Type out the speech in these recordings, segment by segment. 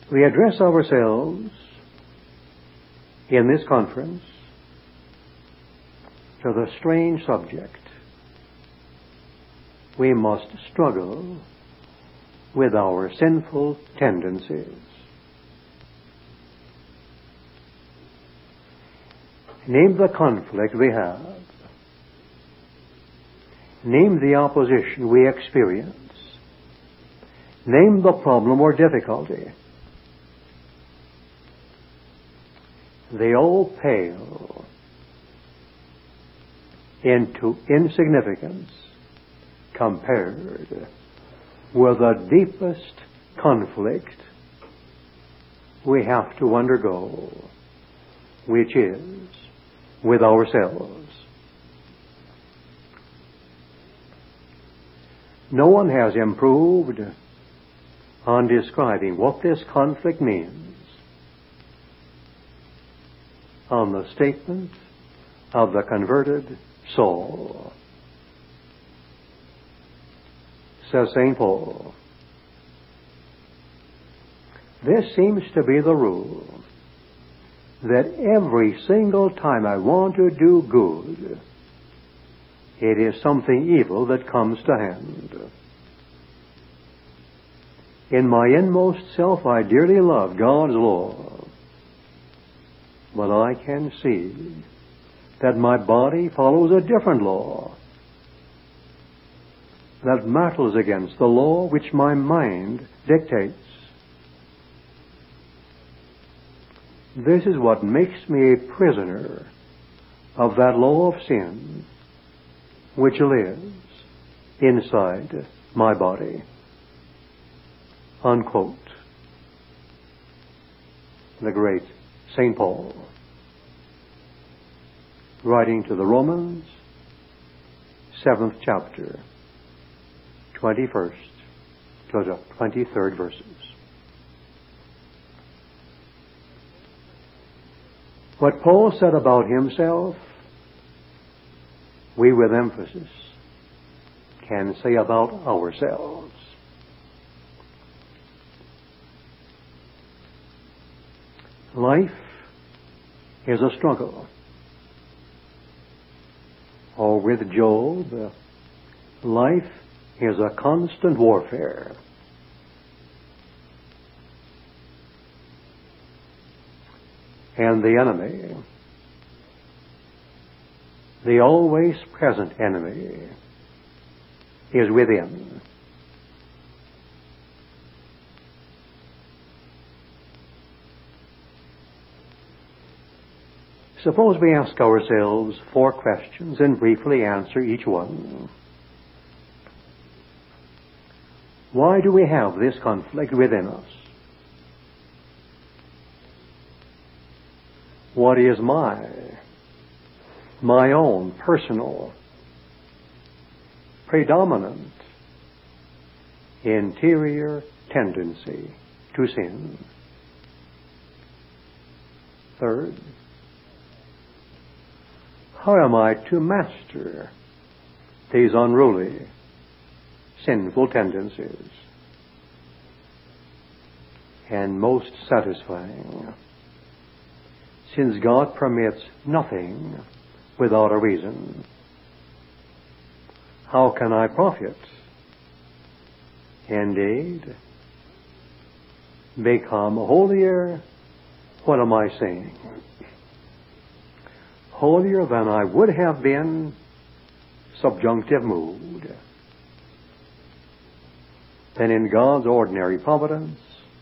We address ourselves in this conference to the strange subject. We must struggle with our sinful tendencies. Name the conflict we have. Name the opposition we experience. Name the problem or difficulty. They all pale into insignificance compared with the deepest conflict we have to undergo, which is with ourselves. No one has improved on describing what this conflict means on the statement of the converted soul. Says St. Paul, this seems to be the rule, that every single time I want to do good, it is something evil that comes to hand. In my inmost self, I dearly love God's law, but I can see that my body follows a different law that battles against the law which my mind dictates. This is what makes me a prisoner of that law of sin which lives inside my body. Unquote. The great St. Paul, writing to the Romans, 7th chapter, 21st to the 23rd verses. What Paul said about himself, we with emphasis can say about ourselves. Life is a struggle. Or with Job, life is a constant warfare. And the enemy, the always present enemy, is within. Suppose we ask ourselves 4 questions and briefly answer each one. Why do we have this conflict within us? What is my own personal, predominant, interior tendency to sin? Third, how am I to master these unruly, sinful tendencies? And most satisfying, since God permits nothing without a reason, how can I profit? Indeed, become holier. What am I saying? Holier than I would have been, subjunctive mood. Then in God's ordinary providence,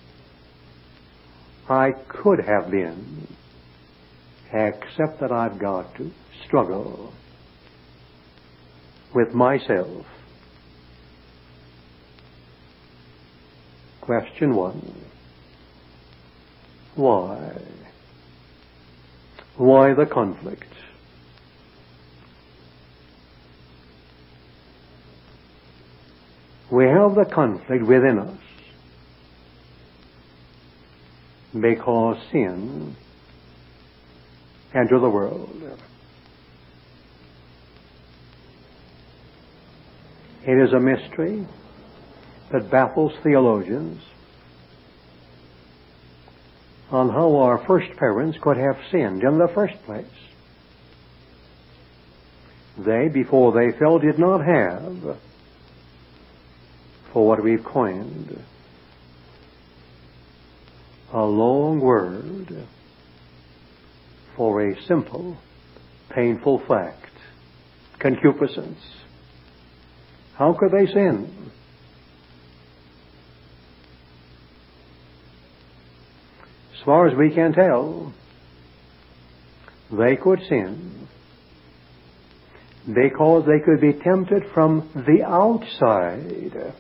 I could have been, except that I've got to struggle with myself. Question 1. Why? Why the conflict? We have the conflict within us because sin entered the world. It is a mystery that baffles theologians. on how our first parents could have sinned in the first place. They, before they fell, did not have, for what we've coined, a long word for a simple, painful fact: concupiscence. How could they sin? As far as we can tell, they could sin because they could be tempted from the outside.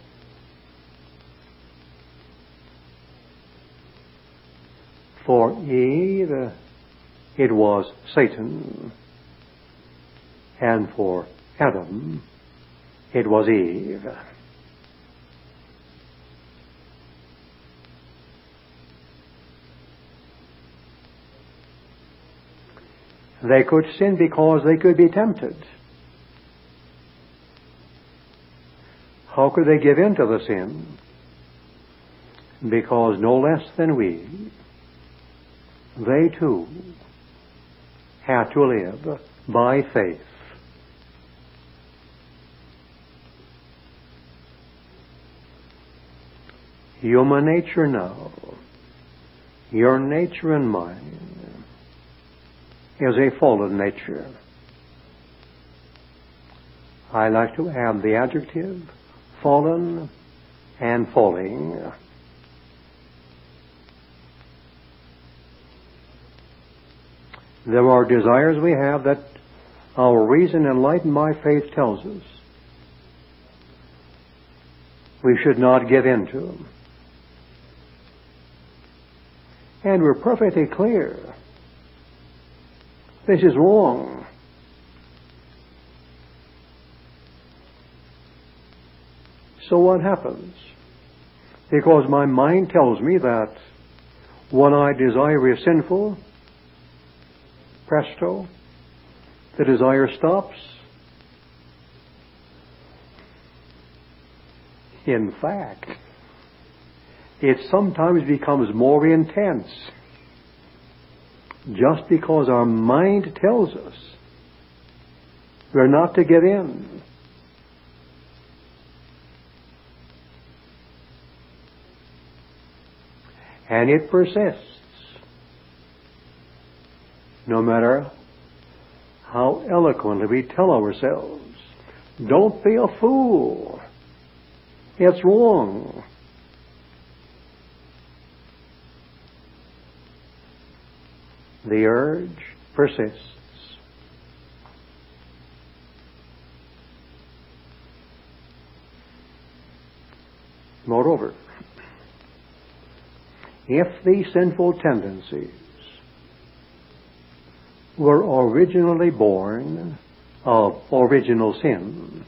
For Eve, it was Satan, and for Adam, it was Eve. They could sin because they could be tempted. How could they give in to the sin? Because no less than we, they too had to live by faith. Human nature now, your nature and mine, is a fallen nature. I like to add the adjective fallen and falling. There are desires we have that our reason, enlightened by faith, tells us we should not give in to them. And we're perfectly clear. This is wrong. So what happens? Because my mind tells me that what I desire is sinful, presto, the desire stops. In fact, it sometimes becomes more intense just because our mind tells us we're not to give in. And it persists. No matter how eloquently we tell ourselves, don't be a fool. It's wrong. The urge persists. Moreover, if these sinful tendencies were originally born of original sin,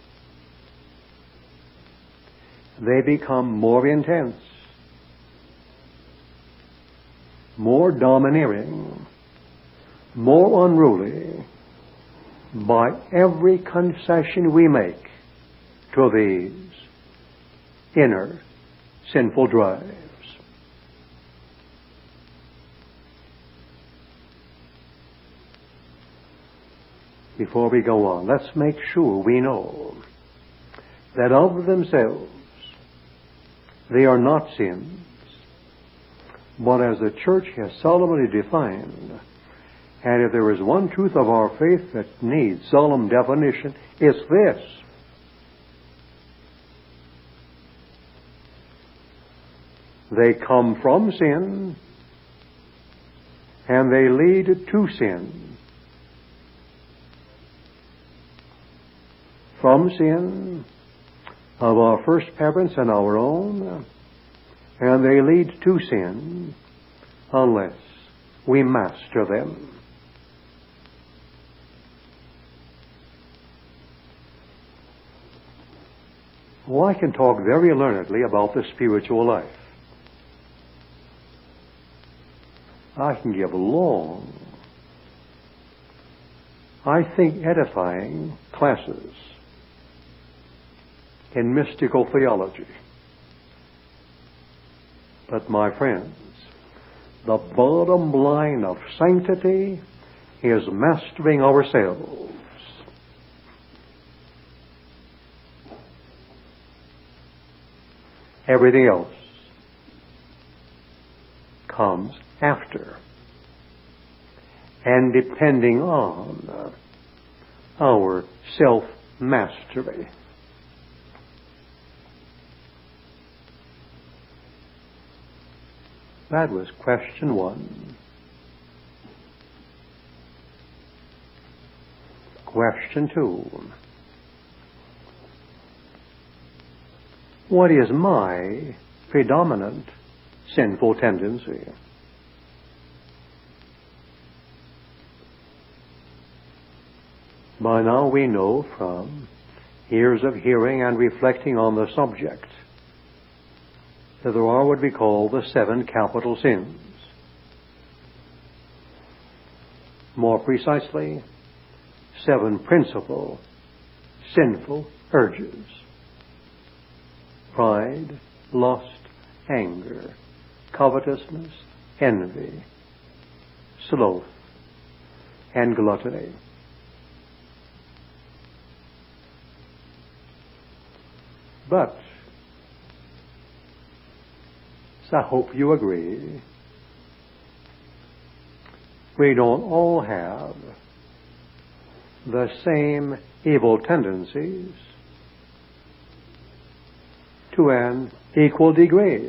they become more intense, more domineering, more unruly by every concession we make to these inner sinful drives. Before we go on, let's make sure we know that of themselves they are not sins, but as the Church has solemnly defined, and if there is one truth of our faith that needs solemn definition, it's this: they come from sin and they lead to sin. From sin of our first parents and our own, and they lead to sin unless we master them. Well, I can talk very learnedly about the spiritual life. I can give long, I think edifying classes in mystical theology. But my friends, the bottom line of sanctity is mastering ourselves. Everything else comes after, and depending on our self-mastery. That was question 1. Question 2. What is my predominant sinful tendency? By now we know from years of hearing and reflecting on the subject that there are what we call the 7 capital sins. More precisely, 7 principal sinful urges: pride, lust, anger, covetousness, envy, sloth, and gluttony. But, so I hope you agree, we don't all have the same evil tendencies to an equal degree.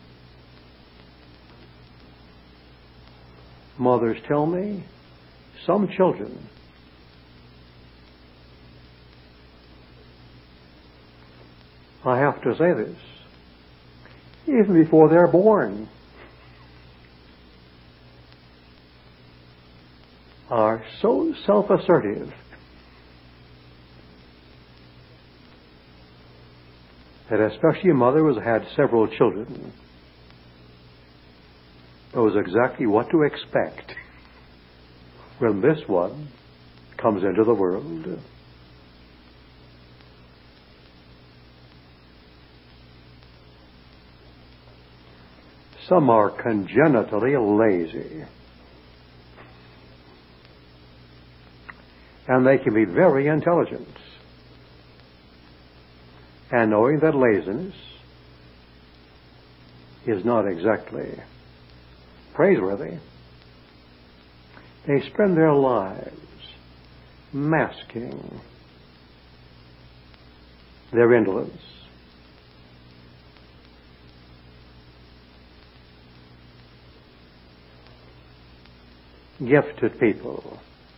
Mothers tell me some children I have to say this, even before they're born, are so self-assertive that especially a mother who has had several children knows exactly what to expect when this one comes into the world. Some are congenitally lazy, and they can be very intelligent. And knowing that laziness is not exactly praiseworthy, they spend their lives masking their indolence. Gifted people.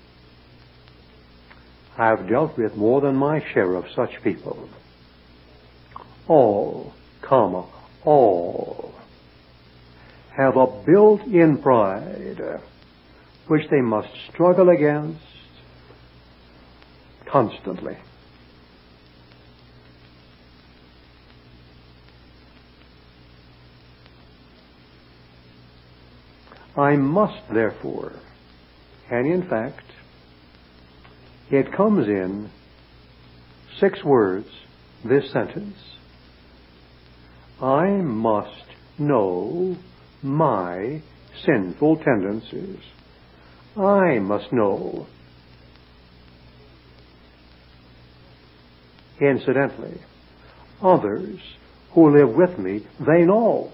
I've dealt with more than my share of such people. All have a built-in pride which they must struggle against constantly. I must therefore, and in fact, it comes in 6 words, this sentence: I must know my sinful tendencies. I must know. Incidentally, others who live with me, they know.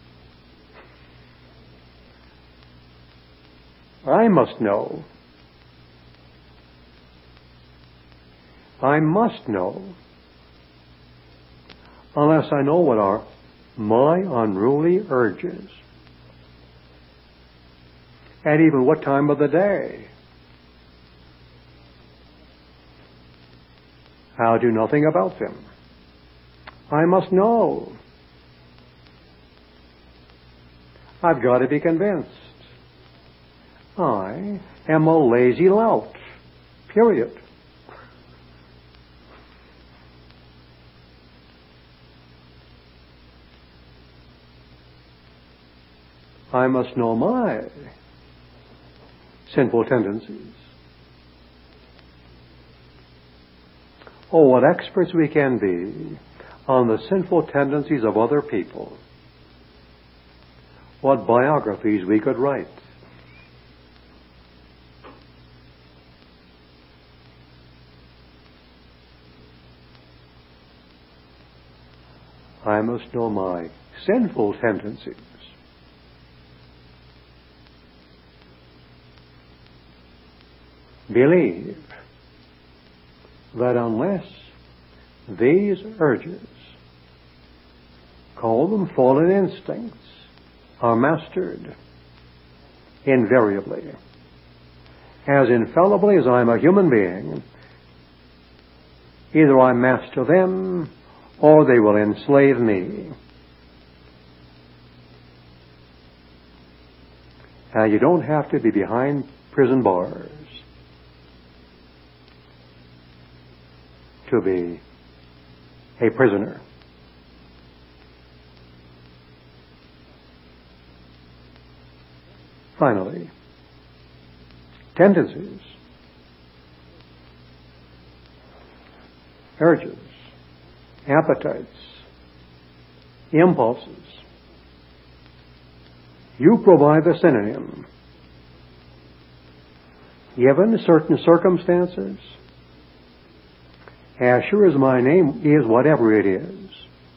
I must know. I must know. Unless I know what are my unruly urges, and even what time of the day, I'll do nothing about them. I must know. I've got to be convinced. I am a lazy lout. Period. I must know my sinful tendencies. Oh, what experts we can be on the sinful tendencies of other people. what biographies we could write. I must know my sinful tendencies. Believe that unless these urges, call them fallen instincts, are mastered, invariably, as infallibly as I'm a human being, either I master them or they will enslave me. Now, you don't have to be behind prison bars to be a prisoner. Finally, tendencies, urges, appetites, impulses. You provide the synonym. Given certain circumstances, as sure as my name is whatever it is,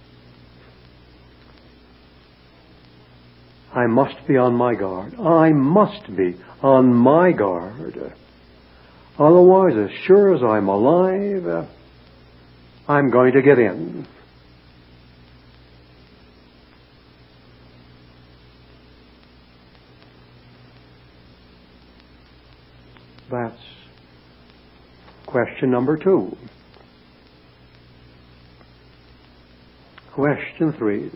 I must be on my guard. I must be on my guard. Otherwise, as sure as I'm alive, I'm going to get in. That's question number 2. Question 3.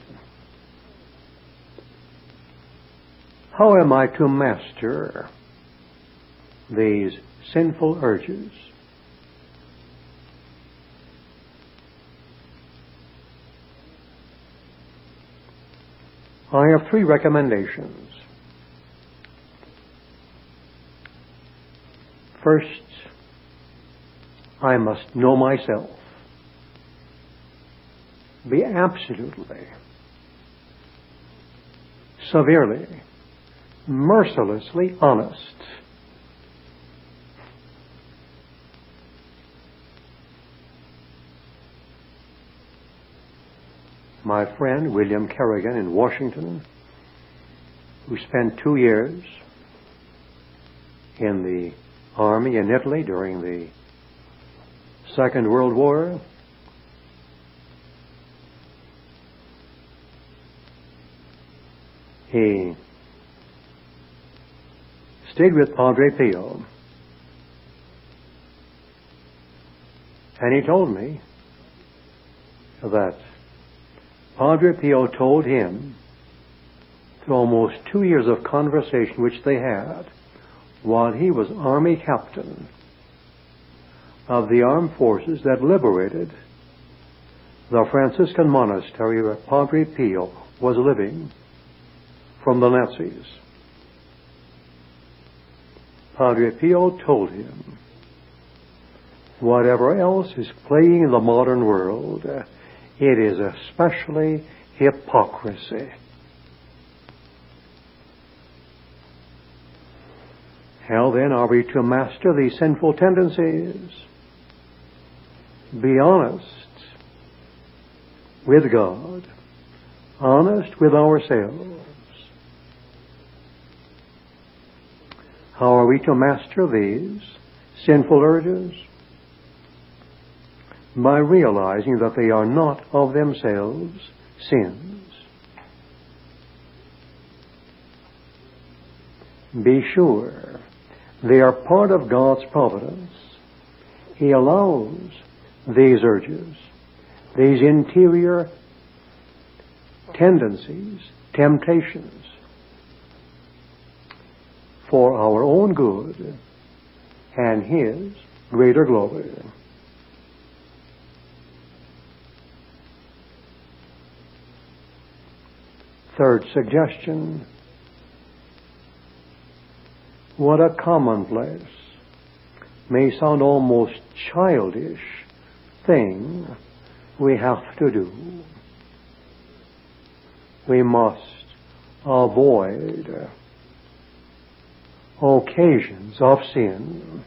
How am I to master these sinful urges? I have 3 recommendations. First, I must know myself. Be absolutely, severely, mercilessly honest. My friend William Kerrigan in Washington, who spent 2 years in the army in Italy during the Second World War, he stayed with Padre Pio, and he told me that Padre Pio told him, through almost 2 years of conversation which they had, while he was army captain of the armed forces that liberated the Franciscan monastery where Padre Pio was living from the Nazis. Padre Pio told him, whatever else is playing in the modern world, it is especially hypocrisy. How then are we to master these sinful tendencies? Be honest with God, honest with ourselves. How are we to master these sinful urges? By realizing that they are not of themselves sins. Be sure they are part of God's providence. He allows these urges, these interior tendencies, temptations, for our own good and His greater glory. Third suggestion, what a commonplace, may sound almost childish thing we have to do. We must avoid occasions of sin.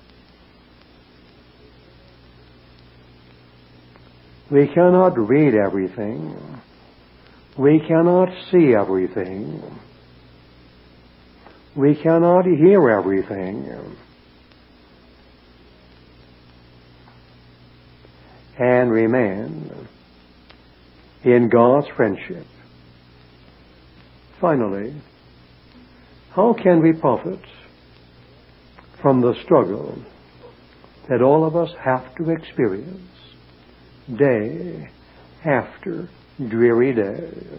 We cannot read everything. We cannot see everything. We cannot hear everything. And remain in God's friendship. Finally, how can we profit from the struggle that all of us have to experience day after dreary day?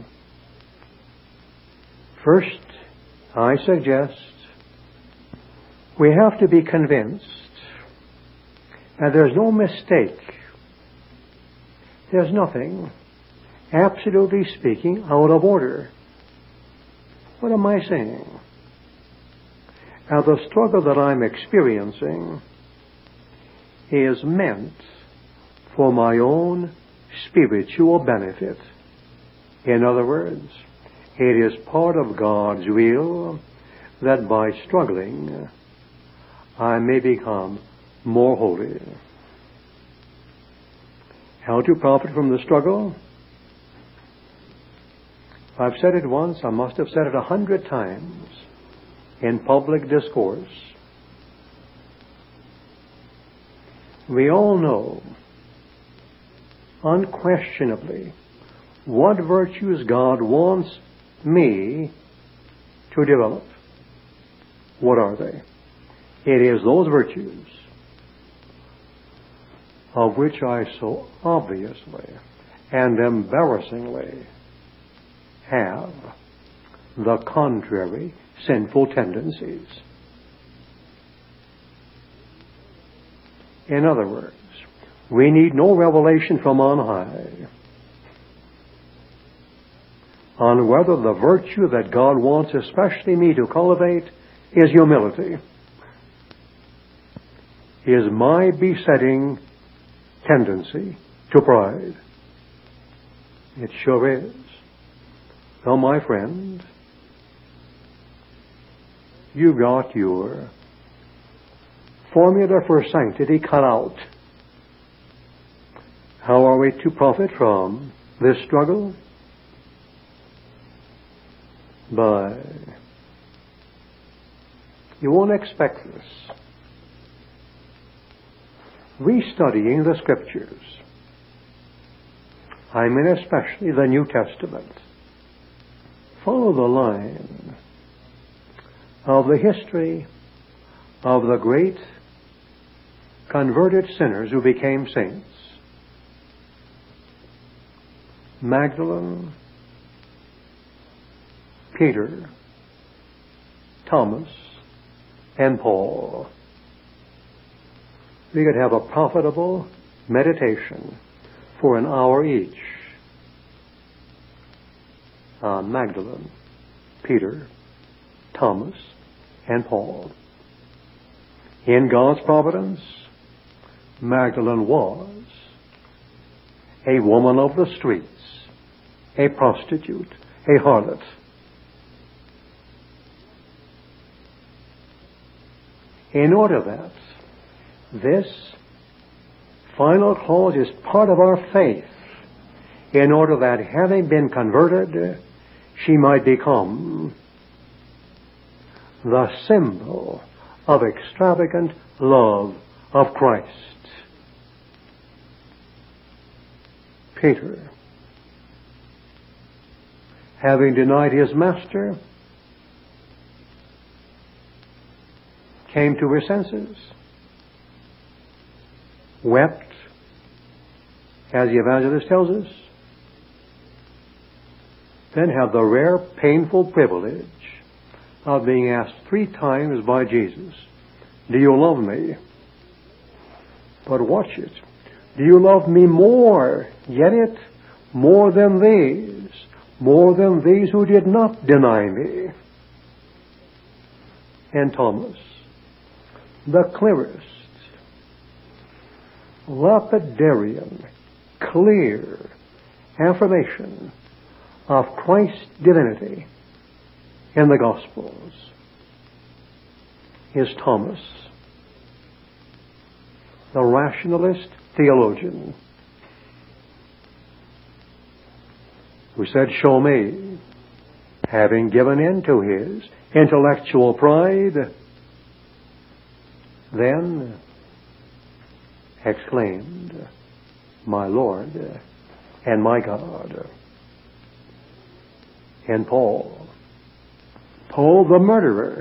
First, I suggest we have to be convinced that there's no mistake. There's nothing, absolutely speaking, out of order. What am I saying? Now, the struggle that I'm experiencing is meant for my own spiritual benefit. In other words, it is part of God's will that by struggling, I may become more holy. How to profit from the struggle? I've said it once, I must have said it 100 times in public discourse. We all know, unquestionably, what virtues God wants me to develop. What are they? It is those virtues of which I so obviously and embarrassingly have the contrary sinful tendencies. In other words, we need no revelation from on high on whether the virtue that God wants especially me to cultivate is humility. Is my besetting tendency to pride. It sure is. Now, my friend, you got your formula for sanctity cut out. How are we to profit from this struggle? By, you won't expect this, restudying the Scriptures. I mean especially the New Testament. Follow the line of the history of the great converted sinners who became saints. Magdalene, Peter, Thomas, and Paul. We could have a profitable meditation for an hour each on Magdalene, Peter, Thomas, and Paul. In God's providence, Magdalene was a woman of the streets, a prostitute, a harlot. In order that this final clause is part of our faith, in order that having been converted, she might become the symbol of extravagant love of Christ. Peter, having denied his master, came to his senses, wept, as the evangelist tells us, then had the rare, painful privilege of being asked 3 times by Jesus, do you love me? But watch it. Do you love me more? Get it? More than these who did not deny me. And Thomas, the clearest, lapidarian, clear affirmation of Christ's divinity in the Gospels is Thomas, the rationalist theologian, who said, "Show me," having given in to his intellectual pride, then exclaimed, "My Lord and my God." And Paul the murderer,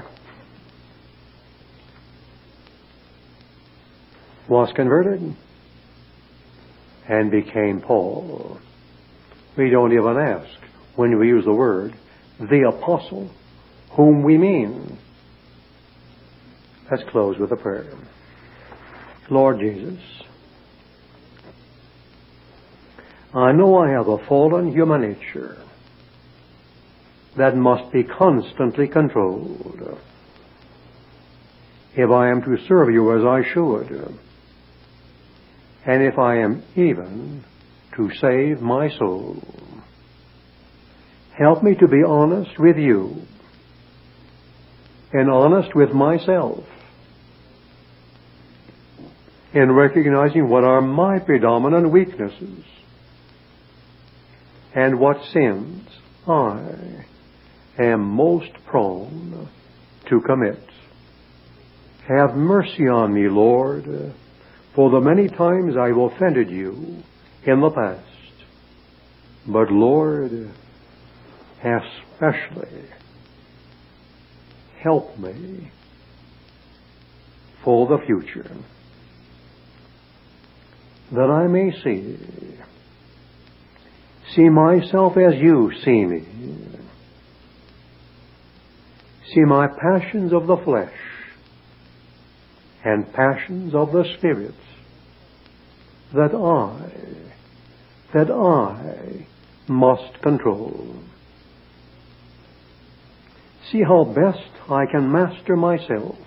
was converted and became Paul. We don't even ask when we use the word the apostle whom we mean. Let's close with a prayer. Lord Jesus, I know I have a fallen human nature that must be constantly controlled if I am to serve you as I should, and if I am even to save my soul. Help me to be honest with you and honest with myself in recognizing what are my predominant weaknesses and what sins I am most prone to commit. Have mercy on me, Lord, for the many times I've offended you in the past. But Lord, especially help me for the future, that I may see myself as you see me, see my passions of the flesh and passions of the Spirit, that I must control. See how best I can master myself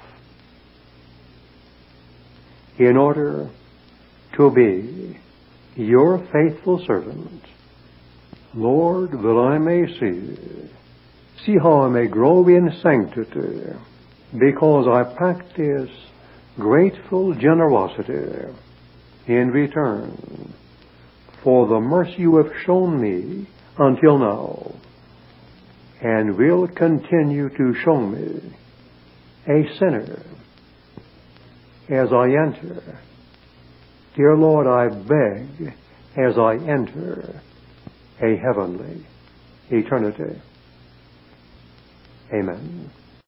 in order to be your faithful servant. Lord, that I may see how I may grow in sanctity, because I practice grateful generosity in return for the mercy you have shown me until now, and will continue to show me, a sinner, as I enter. Dear Lord, I beg, as I enter a heavenly eternity. Amen.